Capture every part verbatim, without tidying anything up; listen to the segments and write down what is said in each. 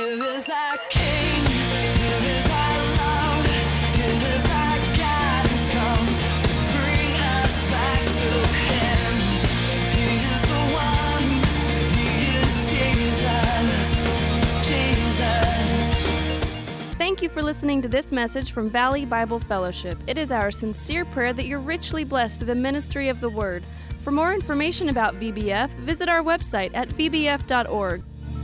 Give us our King, give us our love, give us our God who's come to bring us back to Him. He is the one, He is Jesus, Jesus. Thank you for listening to this message from Valley Bible Fellowship. It is our sincere prayer that you're richly blessed through the ministry of the Word. For more information about V B F, visit our website at v b f dot org.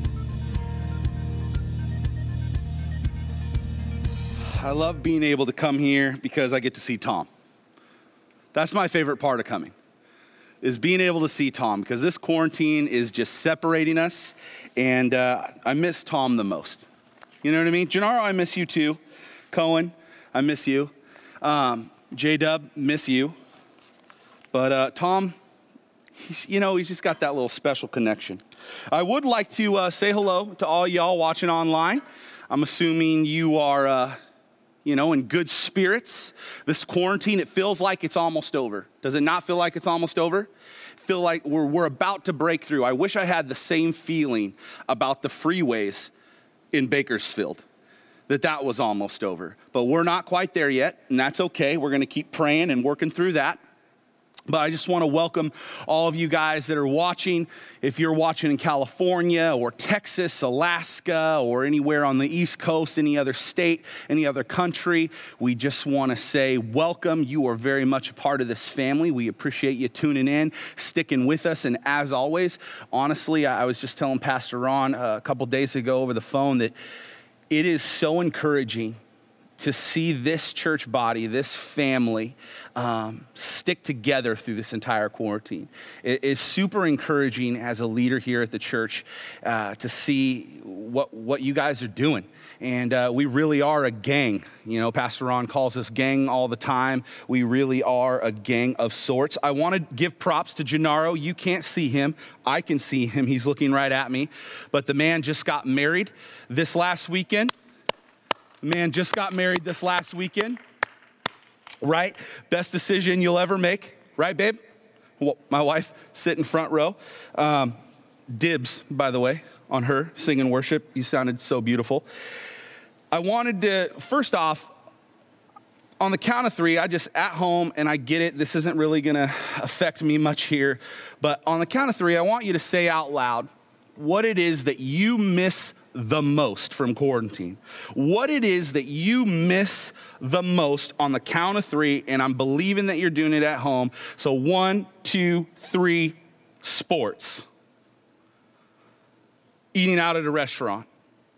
I love being able to come here because I get to see Tom. That's my favorite part of coming, is being able to see Tom, because this quarantine is just separating us, and uh, I miss Tom the most. You know what I mean? Gennaro, I miss you too. Cohen, I miss you. Um, J-Dub, miss you. But uh, Tom, he's, you know, he's just got that little special connection. I would like to uh, say hello to all y'all watching online. I'm assuming you are, uh, you know, in good spirits. This quarantine, it feels like it's almost over. Does it not feel like it's almost over? Feel like we're, we're about to break through. I wish I had the same feeling about the freeways in Bakersfield, that that was almost over. But we're not quite there yet, and that's okay. We're going to keep praying and working through that. But I just want to welcome all of you guys that are watching. If you're watching in California or Texas, Alaska, or anywhere on the East Coast, any other state, any other country, we just want to say welcome. You are very much a part of this family. We appreciate you tuning in, sticking with us. And as always, honestly, I was just telling Pastor Ron a couple days ago over the phone that it is so encouraging to see this church body, this family, um, stick together through this entire quarantine. It is super encouraging as a leader here at the church uh, to see what what you guys are doing. And uh, we really are a gang. You know, Pastor Ron calls us gang all the time. We really are a gang of sorts. I want to give props to Gennaro. You can't see him. I can see him. He's looking right at me. But the man just got married this last weekend. Man just got married this last weekend, right? Best decision you'll ever make, right, babe? Well, my wife sitting front row. Um, dibs, by the way, on her singing worship. You sounded so beautiful. I wanted to, first off, on the count of three, I just at home, and I get it. This isn't really going to affect me much here. But on the count of three, I want you to say out loud what it is that you miss the most from quarantine. What it is that you miss the most on the count of three, and I'm believing that you're doing it at home. So one, two, three, sports. Eating out at a restaurant.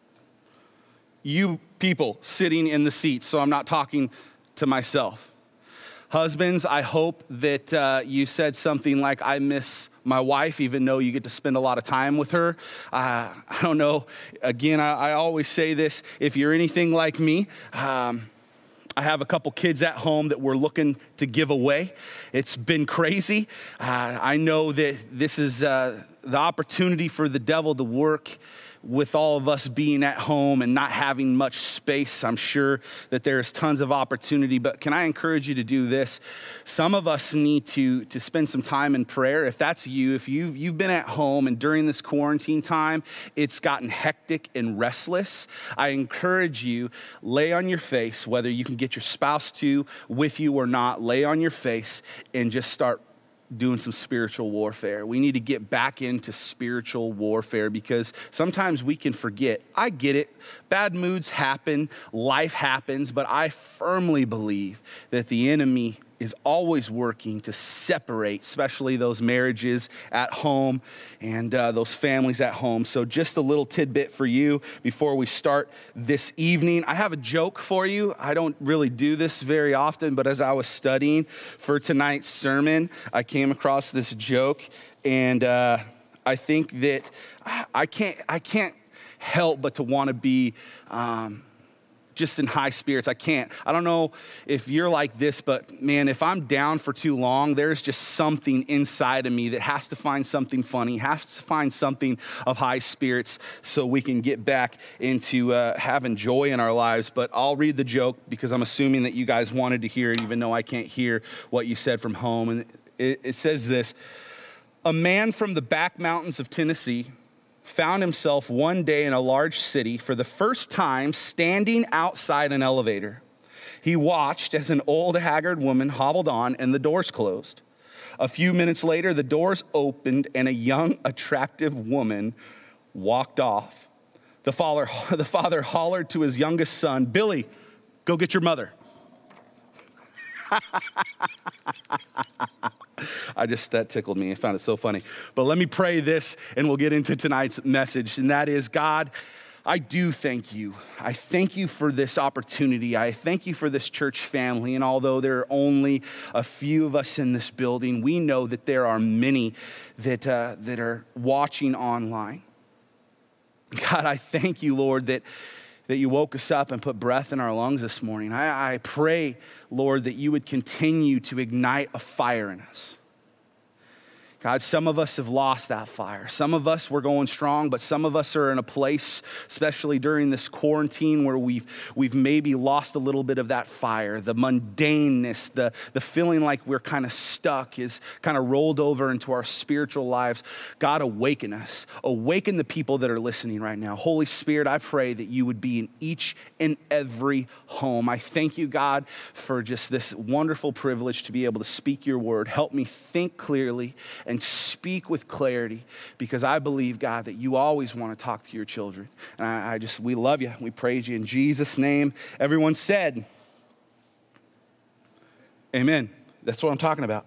You people sitting in the seats, so I'm not talking to myself. Husbands, I hope that uh, you said something like, I miss my wife, even though you get to spend a lot of time with her. Uh, I don't know. Again, I, I always say this. If you're anything like me, um, I have a couple kids at home that we're looking to give away. It's been crazy. Uh, I know that this is uh, the opportunity for the devil to work with all of us being at home and not having much space. I'm sure that there's tons of opportunity, but can I encourage you to do this? Some of us need to, to spend some time in prayer. If that's you, if you've, you've been at home and during this quarantine time, it's gotten hectic and restless, I encourage you, lay on your face, whether you can get your spouse to with you or not, lay on your face and just start doing some spiritual warfare. We need to get back into spiritual warfare because sometimes we can forget. I get it. Bad moods happen. Life happens. But I firmly believe that the enemy is always working to separate, especially those marriages at home and uh, those families at home. So just a little tidbit for you before we start this evening. I have a joke for you. I don't really do this very often, but as I was studying for tonight's sermon, I came across this joke, and uh, I think that I can't, I can't help but to want to be um, just in high spirits. I can't. I don't know if you're like this, but man, if I'm down for too long, there's just something inside of me that has to find something funny, has to find something of high spirits so we can get back into uh, having joy in our lives. But I'll read the joke because I'm assuming that you guys wanted to hear it, even though I can't hear what you said from home. And it, it says this: a man from the back mountains of Tennessee found himself one day in a large city for the first time standing outside an elevator. He watched as an old, haggard woman hobbled on and the doors closed. A few minutes later, the doors opened and a young, attractive woman walked off. The father, the father hollered to his youngest son, "Billy, go get your mother." I just, that tickled me. I found it so funny. But let me pray this and we'll get into tonight's message. And that is, God, I do thank you. I thank you for this opportunity. I thank you for this church family. And although there are only a few of us in this building, we know that there are many that, uh, that are watching online. God, I thank you, Lord, that that you woke us up and put breath in our lungs this morning. I, I pray, Lord, that you would continue to ignite a fire in us. God, some of us have lost that fire. Some of us, we're going strong, but some of us are in a place, especially during this quarantine, where we've we've maybe lost a little bit of that fire. The mundaneness, the, the feeling like we're kind of stuck is kind of rolled over into our spiritual lives. God, awaken us. Awaken the people that are listening right now. Holy Spirit, I pray that you would be in each and every home. I thank you, God, for just this wonderful privilege to be able to speak your word. Help me think clearly and speak with clarity, because I believe, God, that you always want to talk to your children. And I, I just, we love you. We praise you in Jesus' name. Everyone said, amen. That's what I'm talking about.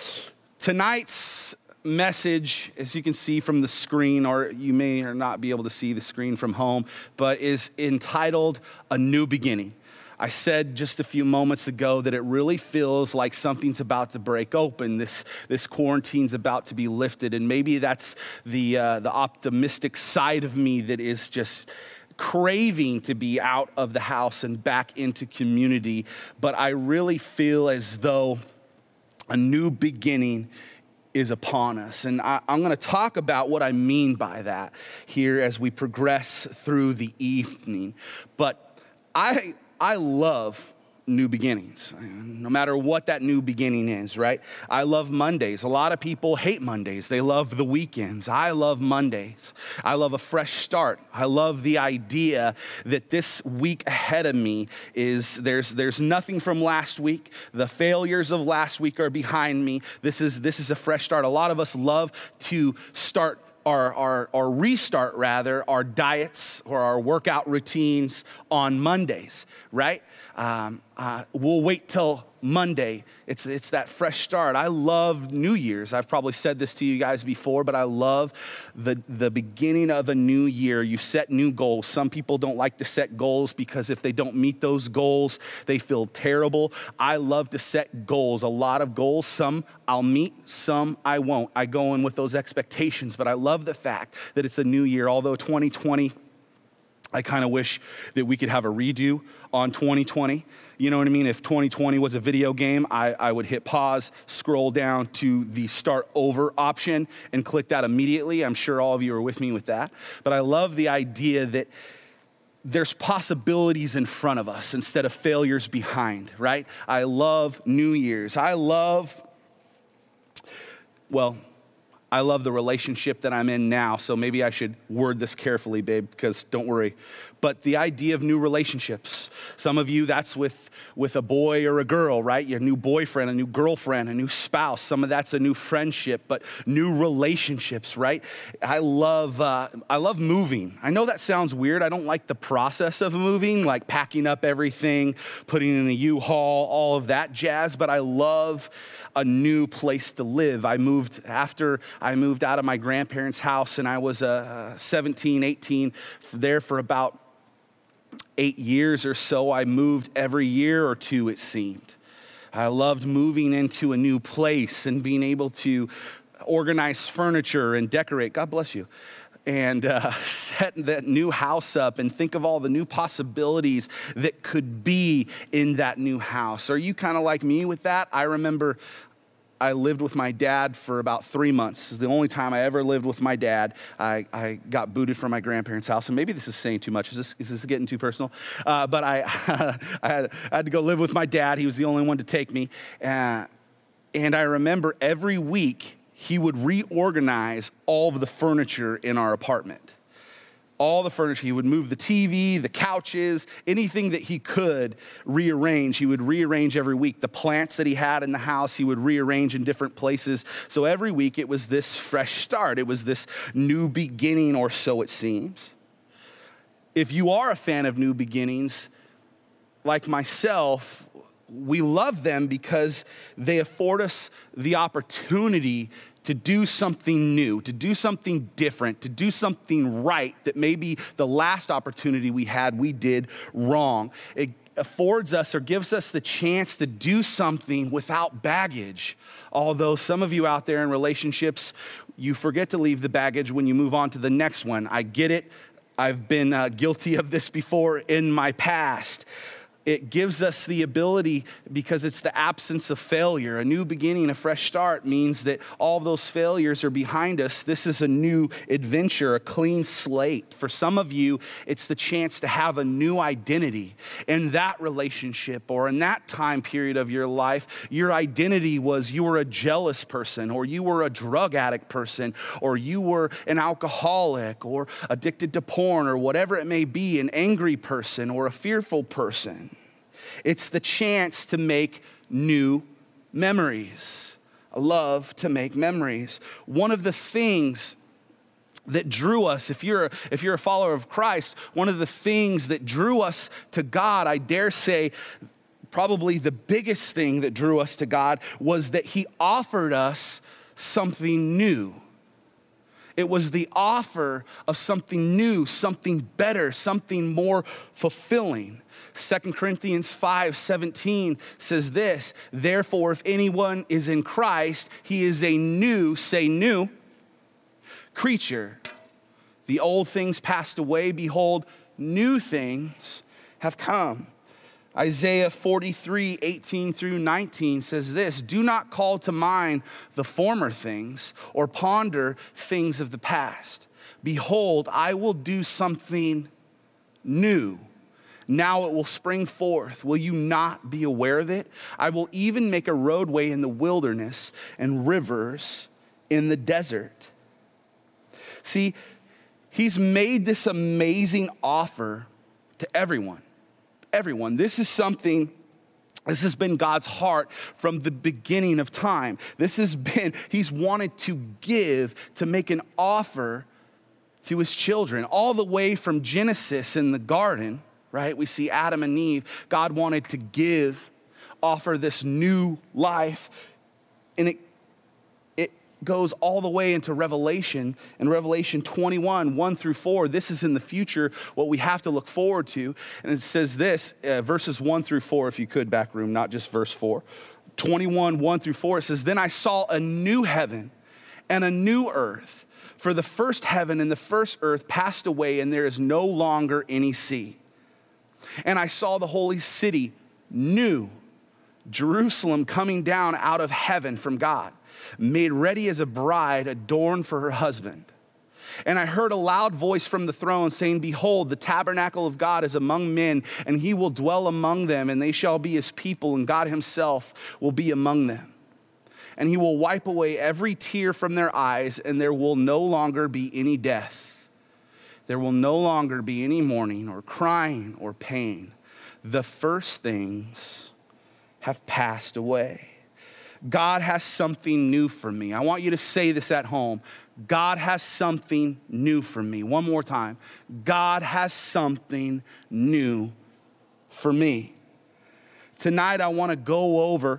Tonight's message, as you can see from the screen, or you may or not be able to see the screen from home, but is entitled A New Beginning. I said just a few moments ago that it really feels like something's about to break open. This, this quarantine's about to be lifted. And maybe that's the, uh, the optimistic side of me that is just craving to be out of the house and back into community. But I really feel as though a new beginning is upon us. And I, I'm going to talk about what I mean by that here as we progress through the evening. But I... I love new beginnings, no matter what that new beginning is, right? I love Mondays. A lot of people hate Mondays. They love the weekends. I love Mondays. I love a fresh start. I love the idea that this week ahead of me is, there's there's nothing from last week. The failures of last week are behind me. This is, this is a fresh start. A lot of us love to start Our, our, or restart rather, our diets or our workout routines on Mondays, right? Um, uh, we'll wait till Monday. It's, it's that fresh start. I love New Year's. I've probably said this to you guys before, but I love the, the beginning of a new year. You set new goals. Some people don't like to set goals because if they don't meet those goals, they feel terrible. I love to set goals, a lot of goals. Some I'll meet, some I won't. I go in with those expectations, but I love the fact that it's a new year. Although twenty twenty, I kind of wish that we could have a redo on twenty twenty. You know what I mean? If twenty twenty was a video game, I, I would hit pause, scroll down to the start over option and click that immediately. I'm sure all of you are with me with that. But I love the idea that there's possibilities in front of us instead of failures behind, right? I love New Year's. I love, well, I love the relationship that I'm in now, so maybe I should word this carefully, babe, because don't worry. But the idea of new relationships. Some of you, that's with, with a boy or a girl, right? Your new boyfriend, a new girlfriend, a new spouse. Some of that's a new friendship, but new relationships, right? I love, uh, I love moving. I know that sounds weird. I don't like the process of moving, like packing up everything, putting in a U-Haul, all of that jazz, but I love a new place to live. I moved after I moved out of my grandparents' house, and I was uh, seventeen, eighteen, there for about eight years or so. I moved every year or two, it seemed. I loved moving into a new place and being able to organize furniture and decorate. God bless you. And uh, set that new house up and think of all the new possibilities that could be in that new house. Are you kind of like me with that? I remember I lived with my dad for about three months. This is the only time I ever lived with my dad. I, I got booted from my grandparents' house, and maybe this is saying too much. Is this, is this getting too personal? Uh, but I, I, had, I had to go live with my dad. He was the only one to take me. Uh, and I remember every week, he would reorganize all of the furniture in our apartment. all the furniture. He would move the T V, the couches, anything that he could rearrange. He would rearrange every week. The plants that he had in the house, he would rearrange in different places. So every week it was this fresh start. It was this new beginning, or so it seems. If you are a fan of new beginnings, like myself, we love them because they afford us the opportunity to do something new, to do something different, to do something right that maybe the last opportunity we had, we did wrong. It affords us or gives us the chance to do something without baggage. Although some of you out there in relationships, you forget to leave the baggage when you move on to the next one. I get it. I've been uh, guilty of this before in my past. It gives us the ability, because it's the absence of failure. A new beginning, a fresh start means that all those failures are behind us. This is a new adventure, a clean slate. For some of you, it's the chance to have a new identity in that relationship or in that time period of your life. Your identity was you were a jealous person, or you were a drug addict person, or you were an alcoholic or addicted to porn, or whatever it may be, an angry person or a fearful person. It's the chance to make new memories. I love to make memories. One of the things that drew us, if you're, if you're a follower of Christ, one of the things that drew us to God, I dare say, probably the biggest thing that drew us to God was that he offered us something new. It was the offer of something new, something better, something more fulfilling. Second Corinthians five seventeen says this, therefore, if anyone is in Christ, he is a new, say new, creature. The old things passed away, behold, new things have come. Isaiah forty-three eighteen through nineteen says this, do not call to mind the former things or ponder things of the past. Behold, I will do something new. Now it will spring forth. Will you not be aware of it? I will even make a roadway in the wilderness and rivers in the desert. See, he's made this amazing offer to everyone. Everyone. This is something, this has been God's heart from the beginning of time. This has been, he's wanted to give, to make an offer to his children. All the way from Genesis in the garden, right? We see Adam and Eve. God wanted to give, offer this new life. And it, it goes all the way into Revelation. In Revelation twenty-one, one through four, this is in the future, what we have to look forward to. And it says this, uh, verses one through four, if you could, back room, not just verse four. twenty-one, one through four, it says, then I saw a new heaven and a new earth. For the first heaven and the first earth passed away, and there is no longer any sea. And I saw the holy city, new, Jerusalem, coming down out of heaven from God, made ready as a bride adorned for her husband. And I heard a loud voice from the throne saying, behold, the tabernacle of God is among men, and he will dwell among them, and they shall be his people, and God himself will be among them. And he will wipe away every tear from their eyes, and there will no longer be any death. There will no longer be any mourning or crying or pain. The first things have passed away. God has something new for me. I want you to say this at home. God has something new for me. One more time. God has something new for me. Tonight, I want to go over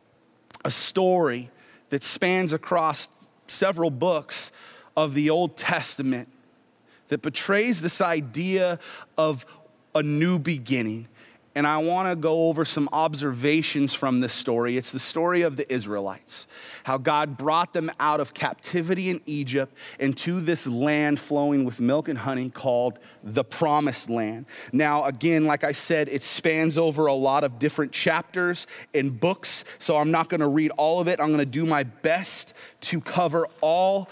a story that spans across several books of the Old Testament that portrays this idea of a new beginning. And I want to go over some observations from this story. It's the story of the Israelites, how God brought them out of captivity in Egypt into this land flowing with milk and honey called the Promised Land. Now, again, like I said, it spans over a lot of different chapters and books, so I'm not going to read all of it. I'm going to do my best to cover all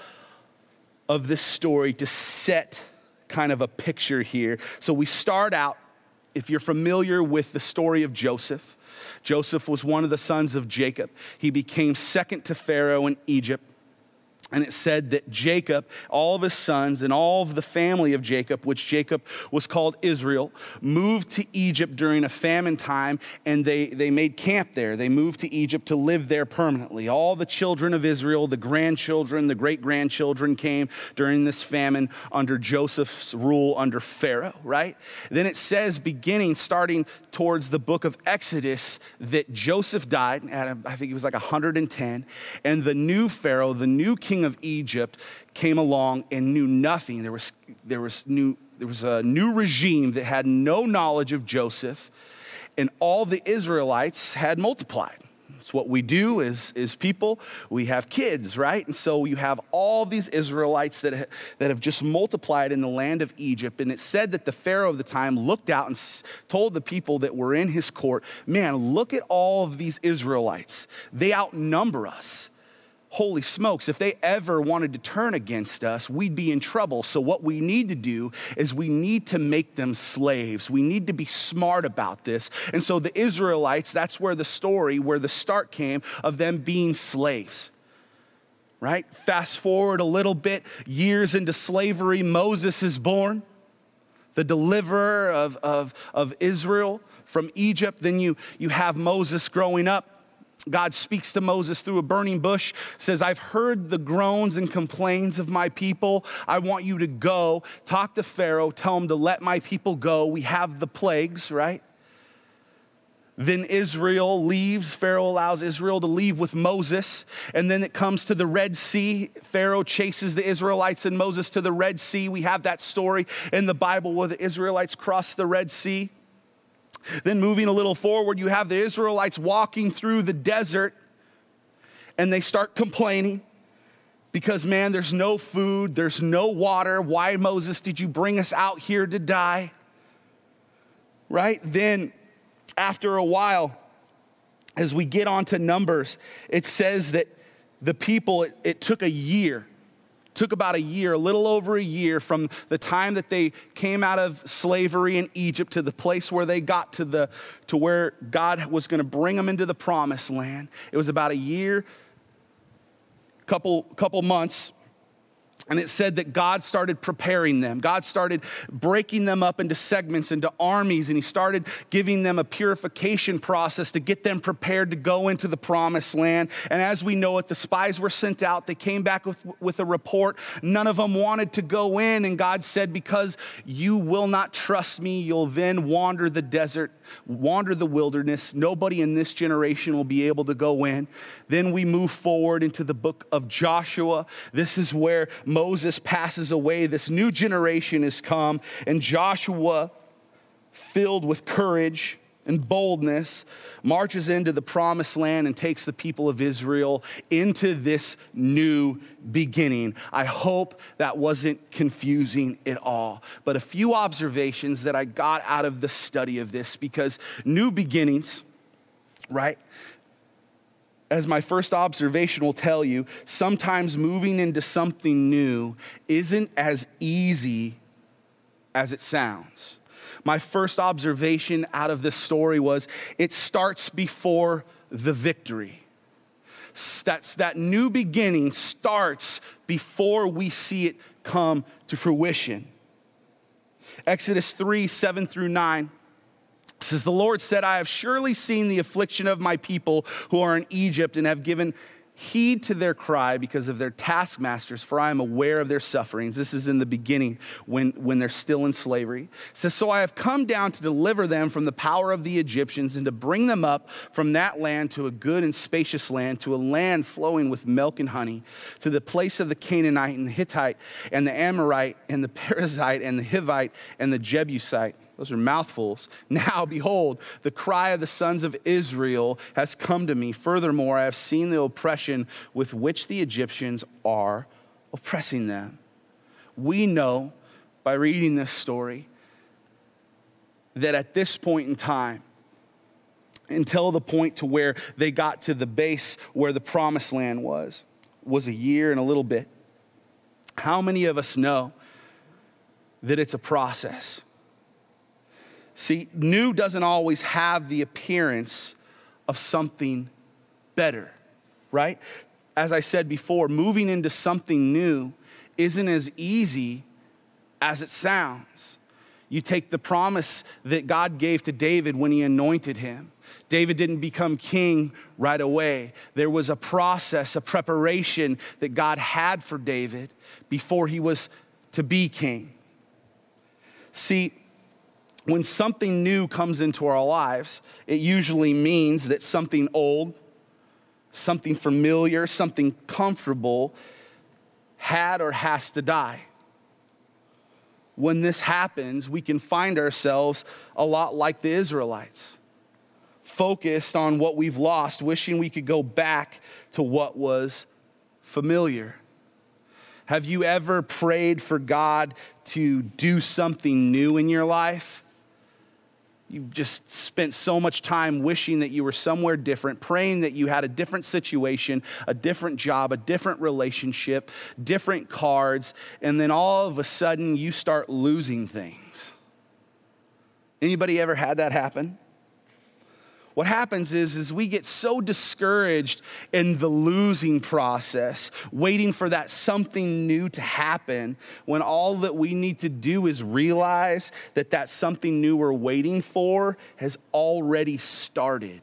of this story to set kind of a picture here. So we start out, if you're familiar with the story of Joseph, Joseph was one of the sons of Jacob. He became second to Pharaoh in Egypt. And it said that Jacob, all of his sons, and all of the family of Jacob, which Jacob was called Israel, moved to Egypt during a famine time, and they, they made camp there. They moved to Egypt to live there permanently. All the children of Israel, the grandchildren, the great-grandchildren came during this famine under Joseph's rule under Pharaoh, right? Then it says, beginning, starting towards the book of Exodus, that Joseph died at, I think he was like one hundred ten, and the new Pharaoh, the new king of Egypt, came along and knew nothing. There was there was new there was a new regime that had no knowledge of Joseph, and all the Israelites had multiplied. It's what we do as, as people. We have kids, right? And so you have all these Israelites that, ha- that have just multiplied in the land of Egypt. And it said that the Pharaoh of the time looked out and s- told the people that were in his court, man, look at all of these Israelites. They outnumber us. Holy smokes, if they ever wanted to turn against us, we'd be in trouble. So what we need to do is we need to make them slaves. We need to be smart about this. And so the Israelites, that's where the story, where the start came of them being slaves, right? Fast forward a little bit, years into slavery, Moses is born, the deliverer of, of, of Israel from Egypt. Then you, you have Moses growing up. God speaks to Moses through a burning bush, says, I've heard the groans and complaints of my people. I want you to go, talk to Pharaoh, tell him to let my people go. We have the plagues, right? Then Israel leaves. Pharaoh allows Israel to leave with Moses. And then it comes to the Red Sea. Pharaoh chases the Israelites and Moses to the Red Sea. We have that story in the Bible where the Israelites cross the Red Sea. Then moving a little forward, you have the Israelites walking through the desert, and they start complaining because, man, there's no food, there's no water. Why, Moses, did you bring us out here to die? Right? Then after a while, as we get onto Numbers, it says that the people, it, it took a year. Took about a year, a little over a year from the time that they came out of slavery in Egypt to the place where they got to the to where God was going to bring them into the promised land. It was about a year, couple couple months. And it said that God started preparing them. God started breaking them up into segments, into armies, and he started giving them a purification process to get them prepared to go into the promised land. And as we know it, the spies were sent out. They came back with, with a report. None of them wanted to go in, and God said, because you will not trust me, you'll then wander the desert, wander the wilderness. Nobody in this generation will be able to go in. Then we move forward into the book of Joshua. This is where Moses passes away. This new generation has come, and Joshua, filled with courage and boldness, marches into the promised land and takes the people of Israel into this new beginning. I hope that wasn't confusing at all. But a few observations that I got out of the study of this, because new beginnings, right? As my first observation will tell you, sometimes moving into something new isn't as easy as it sounds. My first observation out of this story was it starts before the victory. That's, that new beginning starts before we see it come to fruition. Exodus three, seven through nine. It says, the Lord said, I have surely seen the affliction of my people who are in Egypt and have given heed to their cry because of their taskmasters, for I am aware of their sufferings. This is in the beginning when, when they're still in slavery. It says, so I have come down to deliver them from the power of the Egyptians and to bring them up from that land to a good and spacious land, to a land flowing with milk and honey, to the place of the Canaanite and the Hittite and the Amorite and the Perizzite and the Hivite and the Jebusite. Those are mouthfuls. Now, behold, the cry of the sons of Israel has come to me. Furthermore, I have seen the oppression with which the Egyptians are oppressing them. We know by reading this story that at this point in time, until the point to where they got to the base where the promised land was, was a year and a little bit. How many of us know that it's a process? See, new doesn't always have the appearance of something better, right? as I said before, moving into something new isn't as easy as it sounds. You take the promise that God gave to David when he anointed him. David didn't become king right away. There was a process, a preparation that God had for David before he was to be king. See, when something new comes into our lives, it usually means that something old, something familiar, something comfortable had or has to die. When this happens, we can find ourselves a lot like the Israelites, focused on what we've lost, wishing we could go back to what was familiar. Have you ever prayed for God to do something new in your life? You've just spent so much time wishing that you were somewhere different, praying that you had a different situation, a different job, a different relationship, different cards, and then all of a sudden you start losing things. Anybody ever had that happen? What happens is, is we get so discouraged in the losing process, waiting for that something new to happen, when all that we need to do is realize that that something new we're waiting for has already started.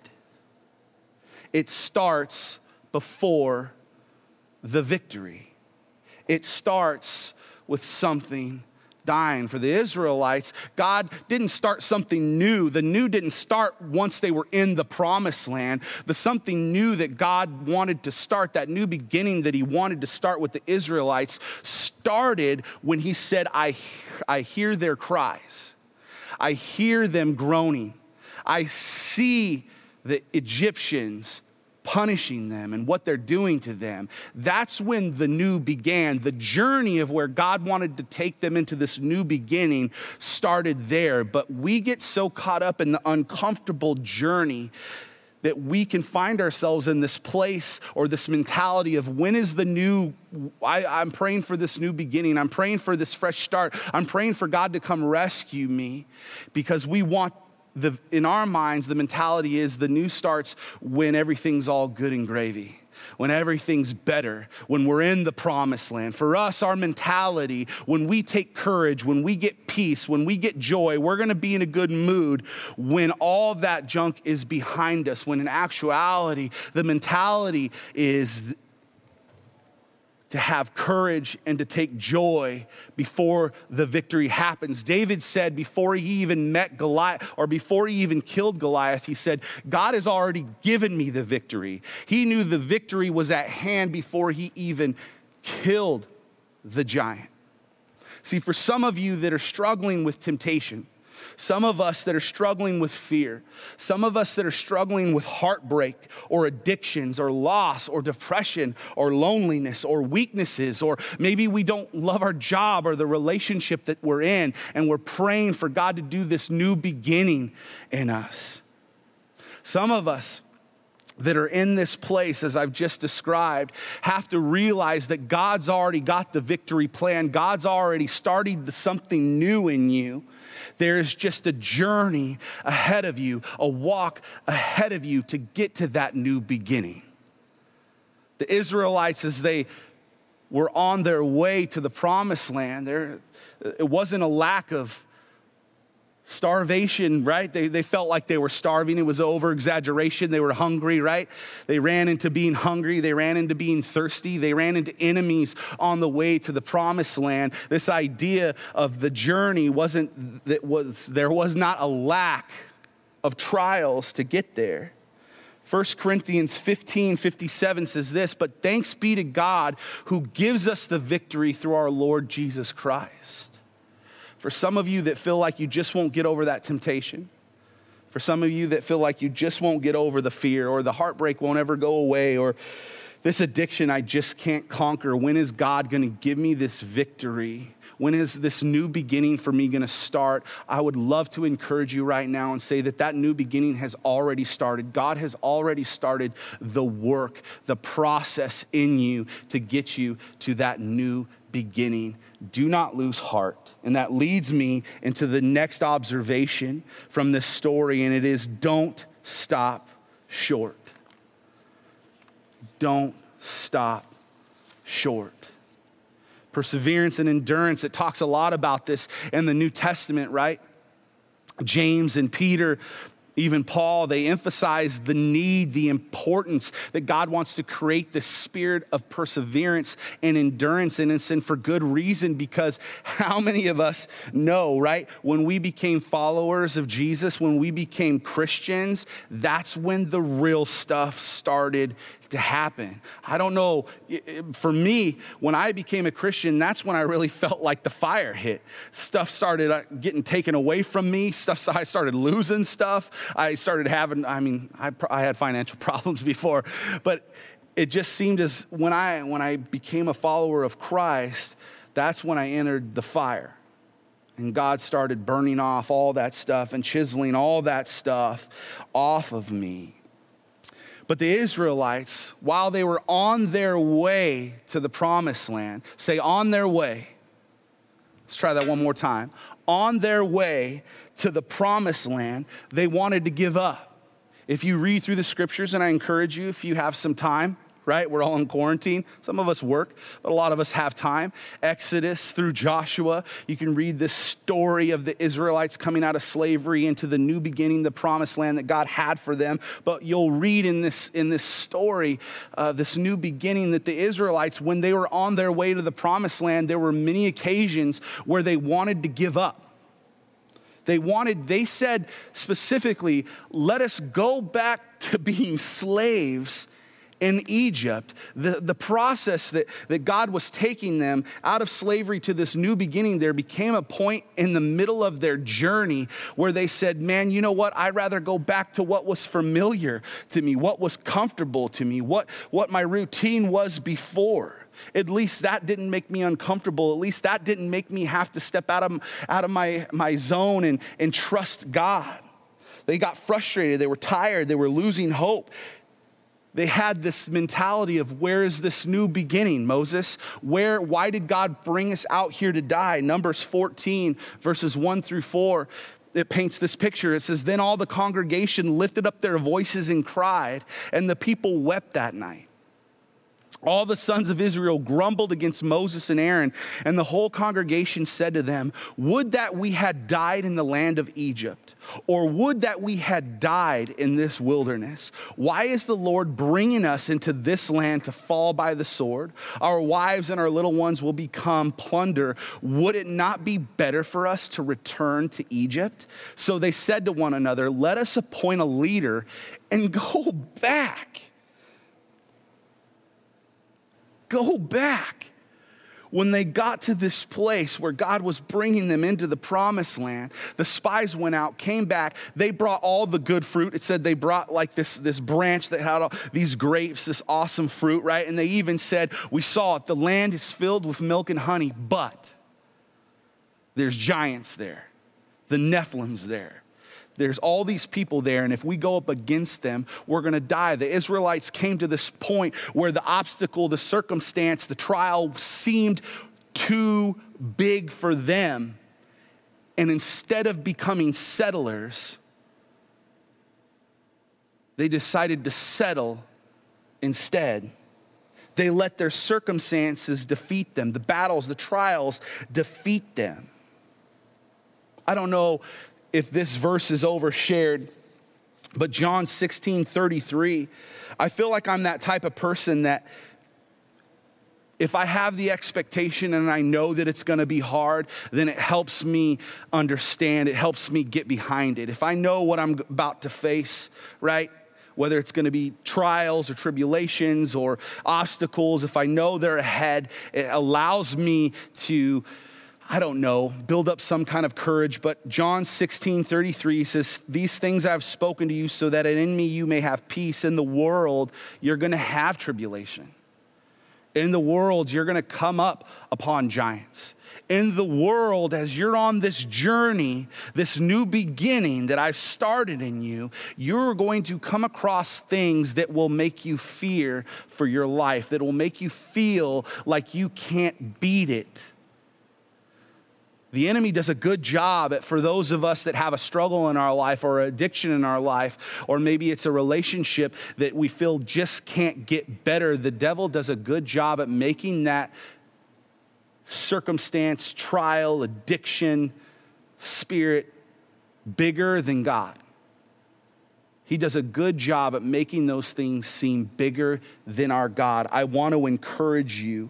It starts before the victory. It starts with something dying. For the Israelites, God didn't start something new. The new didn't start once they were in the promised land. The something new that God wanted to start, that new beginning that he wanted to start with the Israelites, started when he said, I, I hear their cries. I hear them groaning. I see the Egyptians punishing them and what they're doing to them. That's when the new began. The journey of where God wanted to take them into this new beginning started there. But we get so caught up in the uncomfortable journey that we can find ourselves in this place or this mentality of when is the new, I, I'm praying for this new beginning. I'm praying for this fresh start. I'm praying for God to come rescue me, because we want The, in our minds, the mentality is the new starts when everything's all good and gravy, when everything's better, when we're in the promised land. For us, our mentality, when we take courage, when we get peace, when we get joy, we're going to be in a good mood when all of that junk is behind us, when in actuality, the mentality is to have courage and to take joy before the victory happens. David said before he even met Goliath, or before he even killed Goliath, he said, God has already given me the victory. He knew the victory was at hand before he even killed the giant. See, for some of you that are struggling with temptation, some of us that are struggling with fear, some of us that are struggling with heartbreak or addictions or loss or depression or loneliness or weaknesses, or maybe we don't love our job or the relationship that we're in, and we're praying for God to do this new beginning in us. Some of us that are in this place, as I've just described, have to realize that God's already got the victory plan. God's already started something new in you. There's just a journey ahead of you, a walk ahead of you to get to that new beginning. The Israelites, as they were on their way to the promised land, there, it wasn't a lack of starvation, right? They, they felt like they were starving. It was over exaggeration. They were hungry, right? They ran into being hungry. They ran into being thirsty. They ran into enemies on the way to the promised land. This idea of the journey wasn't, that was, there was not a lack of trials to get there. First Corinthians fifteen fifty-seven says this, but thanks be to God who gives us the victory through our Lord Jesus Christ. For some of you that feel like you just won't get over that temptation, for some of you that feel like you just won't get over the fear, or the heartbreak won't ever go away, or this addiction I just can't conquer, when is God going to give me this victory? When is this new beginning for me going to start? I would love to encourage you right now and say that that new beginning has already started. God has already started the work, the process in you to get you to that new beginning. Do not lose heart. And that leads me into the next observation from this story, and it is don't stop short. Don't stop short. Perseverance and endurance, it talks a lot about this in the New Testament, right? James and Peter, even Paul, they emphasize the need, the importance that God wants to create this spirit of perseverance and endurance. And it's and for good reason, because how many of us know, right? When we became followers of Jesus, when we became Christians, that's when the real stuff started to happen. I don't know, for me, when I became a Christian, that's when I really felt like the fire hit. Stuff started getting taken away from me. Stuff, I started losing stuff. I started having, I mean, I, I had financial problems before, but it just seemed as when I, when I became a follower of Christ, that's when I entered the fire. And God started burning off all that stuff and chiseling all that stuff off of me. But the Israelites, while they were on their way to the promised land, say on their way. Let's try that one more time. On their way to the promised land, they wanted to give up. If you read through the scriptures, and I encourage you, if you have some time, right? We're all in quarantine. Some of us work, but a lot of us have time. Exodus through Joshua, you can read this story of the Israelites coming out of slavery into the new beginning, the promised land that God had for them. But you'll read in this, in this story, uh, this new beginning, that the Israelites, when they were on their way to the promised land, there were many occasions where they wanted to give up. They wanted, they said specifically, let us go back to being slaves in Egypt. The, the process that, that God was taking them out of slavery to this new beginning, there became a point in the middle of their journey where they said, man, you know what? I'd rather go back to what was familiar to me, what was comfortable to me, what, what my routine was before. At least that didn't make me uncomfortable. At least that didn't make me have to step out of, out of my, my zone and, and trust God. They got frustrated. They were tired. They were losing hope. They had this mentality of, where is this new beginning, Moses? Where, why did God bring us out here to die? Numbers fourteen, verses one through four, it paints this picture. It says, then all the congregation lifted up their voices and cried, and the people wept that night. All the sons of Israel grumbled against Moses and Aaron, and the whole congregation said to them, would that we had died in the land of Egypt, or would that we had died in this wilderness. Why is the Lord bringing us into this land to fall by the sword? Our wives and our little ones will become plunder. Would it not be better for us to return to Egypt? So they said to one another, let us appoint a leader and go back. Go back. When they got to this place where God was bringing them into the promised land, the spies went out, came back. They brought all the good fruit. It said they brought like this, this branch that had all these grapes, this awesome fruit, right? And they even said, we saw it, the land is filled with milk and honey, but there's giants there. The Nephilim's there. There's all these people there, and if we go up against them, we're going to die. The Israelites came to this point where the obstacle, the circumstance, the trial seemed too big for them. And instead of becoming settlers, they decided to settle instead. They let their circumstances defeat them. The battles, the trials defeat them. I don't know if this verse is overshared, but John sixteen thirty-three, I feel like I'm that type of person that if I have the expectation and I know that it's going to be hard, then it helps me understand. It helps me get behind it. If I know what I'm about to face, right? Whether it's going to be trials or tribulations or obstacles, if I know they're ahead, it allows me to, I don't know, build up some kind of courage. But John sixteen thirty-three says, these things I've spoken to you so that in me you may have peace. In the world, you're going to have tribulation. In the world, you're going to come up upon giants. In the world, as you're on this journey, this new beginning that I've started in you, you're going to come across things that will make you fear for your life, that will make you feel like you can't beat it. The enemy does a good job at, for those of us that have a struggle in our life or addiction in our life, or maybe it's a relationship that we feel just can't get better. The devil does a good job at making that circumstance, trial, addiction, spirit bigger than God. He does a good job at making those things seem bigger than our God. I want to encourage you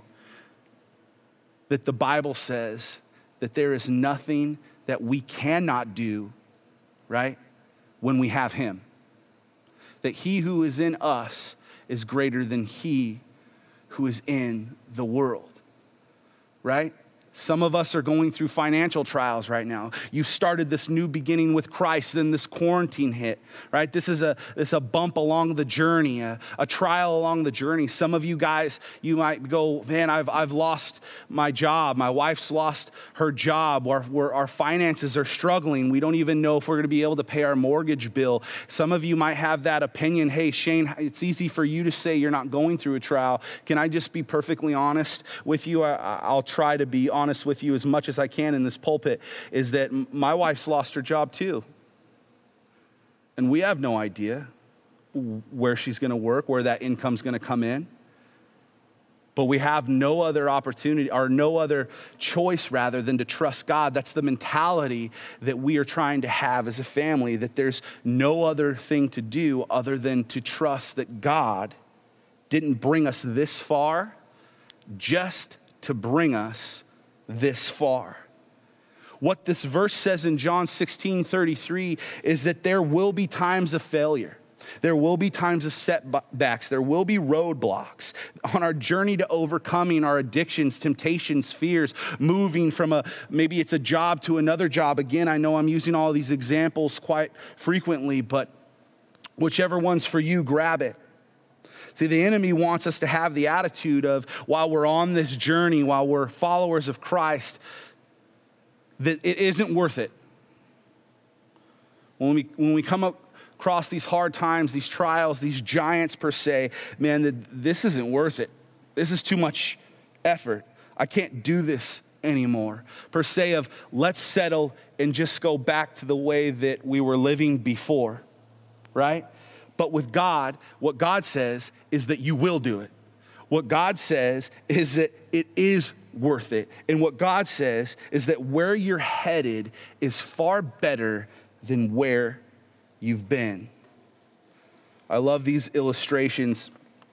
that the Bible says that there is nothing that we cannot do, right, when we have him. That he who is in us is greater than he who is in the world, right? Some of us are going through financial trials right now. You started this new beginning with Christ, then this quarantine hit, right? This is a this is a bump along the journey, a, a trial along the journey. Some of you guys, you might go, man, I've I've lost my job. My wife's lost her job. Or where our finances are struggling. We don't even know if we're going to be able to pay our mortgage bill. Some of you might have that opinion. Hey, Shane, it's easy for you to say you're not going through a trial. Can I just be perfectly honest with you? I, I'll try to be honest with you as much as I can in this pulpit, is that my wife's lost her job too. And we have no idea where she's going to work, where that income's going to come in. But we have no other opportunity or no other choice rather than to trust God. That's the mentality that we are trying to have as a family, that there's no other thing to do other than to trust that God didn't bring us this far just to bring us this far. What this verse says in John sixteen thirty-three is that there will be times of failure. There will be times of setbacks. There will be roadblocks on our journey to overcoming our addictions, temptations, fears, moving from a, maybe it's a job to another job. Again, I know I'm using all these examples quite frequently, but whichever one's for you, grab it. See, the enemy wants us to have the attitude of, while we're on this journey, while we're followers of Christ, that it isn't worth it. When we, when we come across these hard times, these trials, these giants per se, man, that this isn't worth it. This is too much effort. I can't do this anymore. Per se of, let's settle and just go back to the way that we were living before, right? But with God, what God says is that you will do it. What God says is that it is worth it. And what God says is that where you're headed is far better than where you've been. I love these illustrations.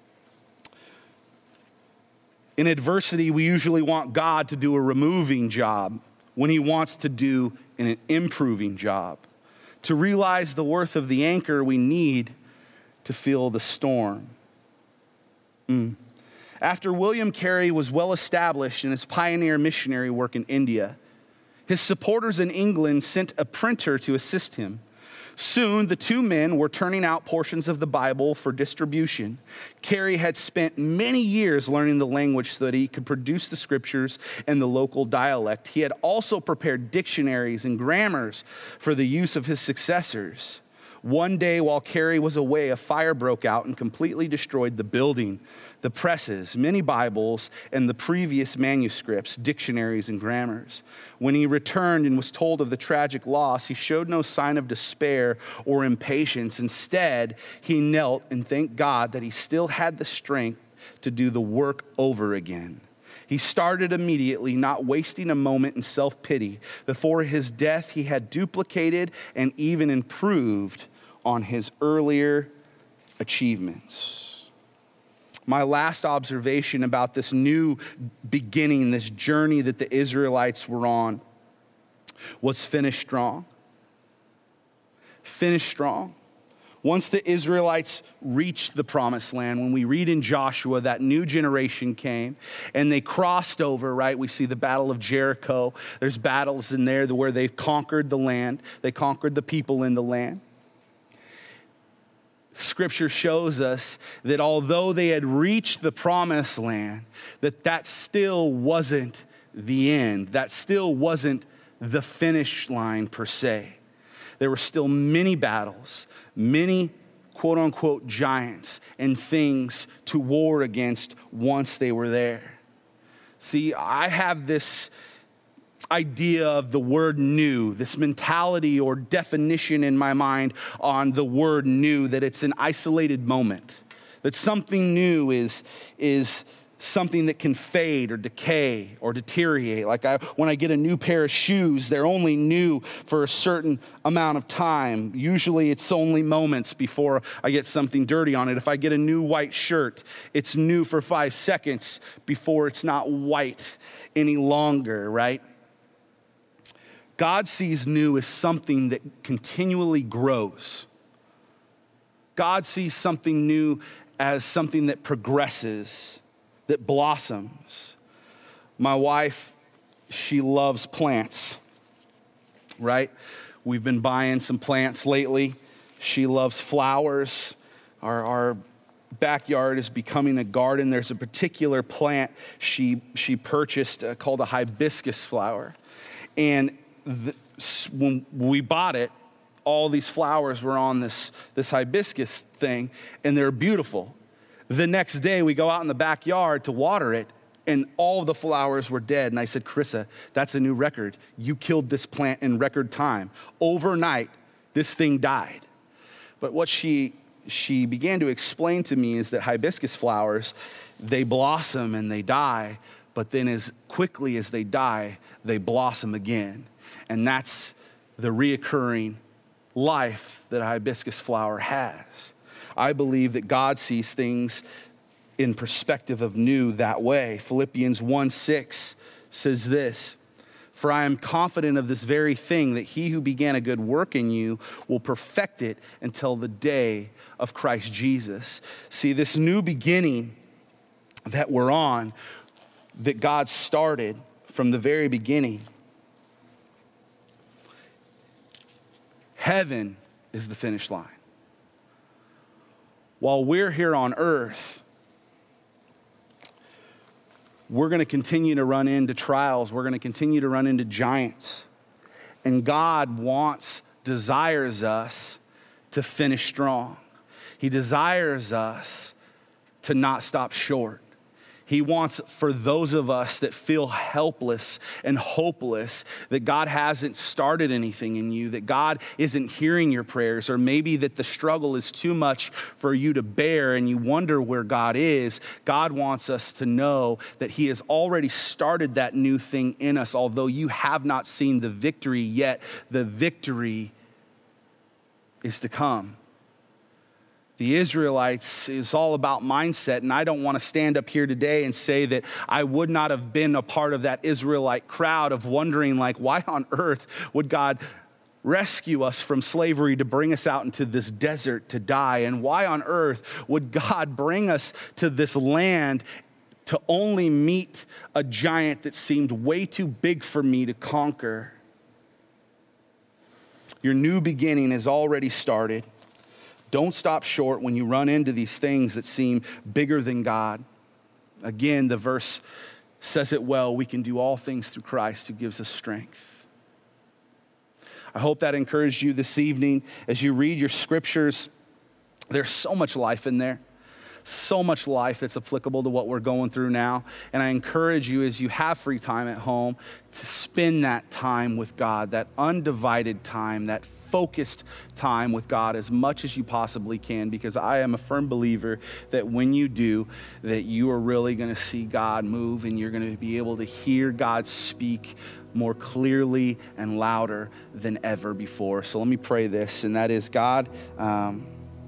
In adversity, we usually want God to do a removing job when he wants to do an improving job. To realize the worth of the anchor, we need to feel the storm. Mm. After William Carey was well established in his pioneer missionary work in India, his supporters in England sent a printer to assist him. Soon, the two men were turning out portions of the Bible for distribution. Carey had spent many years learning the language so that he could produce the scriptures in the local dialect. He had also prepared dictionaries and grammars for the use of his successors. One day while Carey was away, a fire broke out and completely destroyed the building, the presses, many Bibles, and the previous manuscripts, dictionaries, and grammars. When he returned and was told of the tragic loss, he showed no sign of despair or impatience. Instead, he knelt and thanked God that he still had the strength to do the work over again. He started immediately, not wasting a moment in self-pity. Before his death, he had duplicated and even improved on his earlier achievements. My last observation about this new beginning, this journey that the Israelites were on, was finish strong. Finish strong. Once the Israelites reached the promised land, when we read in Joshua, that new generation came and they crossed over, right? We see the Battle of Jericho. There's battles in there where they've conquered the land. They conquered the people in the land. Scripture shows us that although they had reached the promised land, that that still wasn't the end. That still wasn't the finish line per se. There were still many battles, many quote unquote giants and things to war against once they were there. See, I have this idea of the word new, this mentality or definition in my mind on the word new, that it's an isolated moment, that something new is, is something that can fade or decay or deteriorate. Like I, when I get a new pair of shoes, they're only new for a certain amount of time. Usually it's only moments before I get something dirty on it. If I get a new white shirt, it's new for five seconds before it's not white any longer, right? God sees new as something that continually grows. God sees something new as something that progresses, that blossoms. My wife, she loves plants, right? We've been buying some plants lately. She loves flowers. Our, our backyard is becoming a garden. There's a particular plant she, she purchased uh, called a hibiscus flower. And The, when we bought it, all these flowers were on this, this hibiscus thing, and they're beautiful. The next day, we go out in the backyard to water it, and all the flowers were dead. And I said, Carissa, that's a new record. You killed this plant in record time. Overnight, this thing died. But what she, she began to explain to me is that hibiscus flowers, they blossom and they die, but then as quickly as they die, they blossom again. And that's the reoccurring life that a hibiscus flower has. I believe that God sees things in perspective of new that way. Philippians one six says this, "For I am confident of this very thing, that he who began a good work in you will perfect it until the day of Christ Jesus." See, this new beginning that we're on, that God started from the very beginning, heaven is the finish line. While we're here on earth, we're going to continue to run into trials. We're going to continue to run into giants. And God wants, desires us to finish strong. He desires us to not stop short. He wants for those of us that feel helpless and hopeless, that God hasn't started anything in you, that God isn't hearing your prayers, or maybe that the struggle is too much for you to bear and you wonder where God is. God wants us to know that he has already started that new thing in us. Although you have not seen the victory yet, the victory is to come. The Israelites is all about mindset, and I don't want to stand up here today and say that I would not have been a part of that Israelite crowd of wondering, like, why on earth would God rescue us from slavery to bring us out into this desert to die? And why on earth would God bring us to this land to only meet a giant that seemed way too big for me to conquer? Your new beginning has already started. Don't stop short when you run into these things that seem bigger than God. Again, the verse says it well. We can do all things through Christ who gives us strength. I hope that encouraged you this evening as you read your scriptures. There's so much life in there. So much life that's applicable to what we're going through now. And I encourage you, as you have free time at home, to spend that time with God, that undivided time, that focused time with God as much as you possibly can, because I am a firm believer that when you do, that you are really going to see God move, and you're going to be able to hear God speak more clearly and louder than ever before. So let me pray this, and that is, God, um,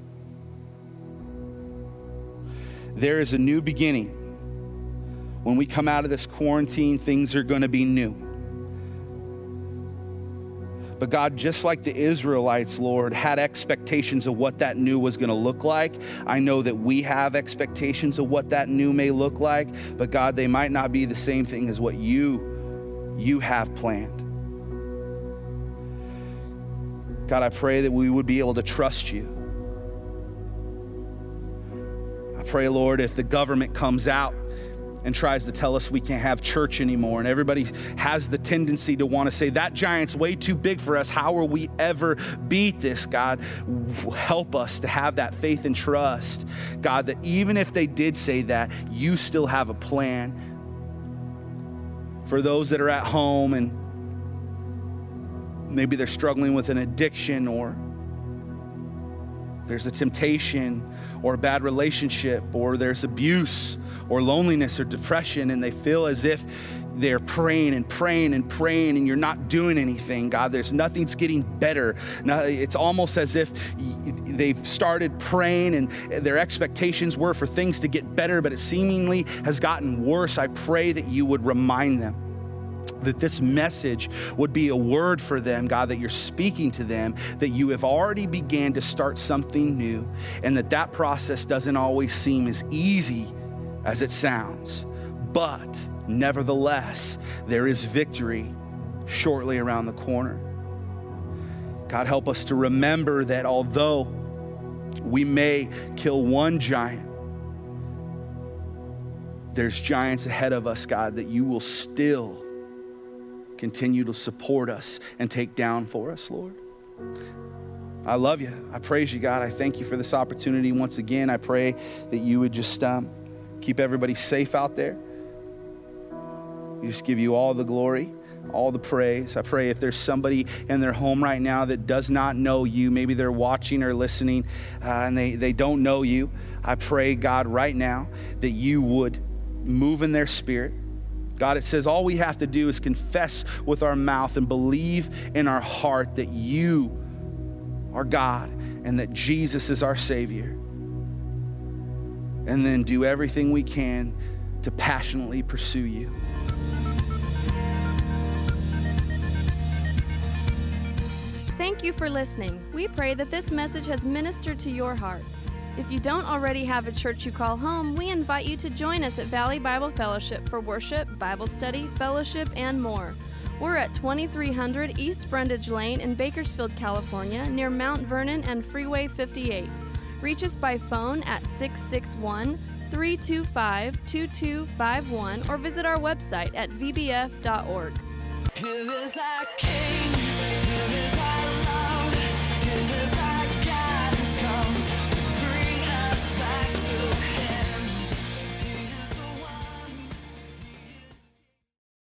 there is a new beginning. When we come out of this quarantine, things are going to be new. But God, just like the Israelites, Lord, had expectations of what that new was going to look like, I know that we have expectations of what that new may look like. But God, they might not be the same thing as what you, you have planned. God, I pray that we would be able to trust you. I pray, Lord, if the government comes out and tries to tell us we can't have church anymore, and everybody has the tendency to want to say, that giant's way too big for us, how will we ever beat this? God, help us to have that faith and trust, God, that even if they did say that, you still have a plan. For those that are at home and Maybe they're struggling with an addiction, or there's a temptation or a bad relationship, or there's abuse or loneliness or depression, and they feel as if they're praying and praying and praying and you're not doing anything. God, there's nothing's getting better. Now, it's almost as if they've started praying and their expectations were for things to get better, but it seemingly has gotten worse. I pray that you would remind them that this message would be a word for them, God, that you're speaking to them, that you have already began to start something new, and that that process doesn't always seem as easy as it sounds. But nevertheless, there is victory shortly around the corner. God, help us to remember that although we may kill one giant, there's giants ahead of us, God, that you will still continue to support us and take down for us, Lord. I love you. I praise you, God. I thank you for this opportunity once again. I pray that you would just um, keep everybody safe out there. We just give you all the glory, all the praise. I pray if there's somebody in their home right now that does not know you, maybe they're watching or listening uh, and they, they don't know you, I pray, God, right now that you would move in their spirit. God, it says all we have to do is confess with our mouth and believe in our heart that you are God and that Jesus is our Savior. And then do everything we can to passionately pursue you. Thank you for listening. We pray that this message has ministered to your heart. If you don't already have a church you call home, we invite you to join us at Valley Bible Fellowship for worship, Bible study, fellowship, and more. We're at twenty-three hundred East Brundage Lane in Bakersfield, California, near Mount Vernon and Freeway fifty-eight. Reach us by phone at six six one, three two five, two two five one or visit our website at v b f dot org. Here is our King.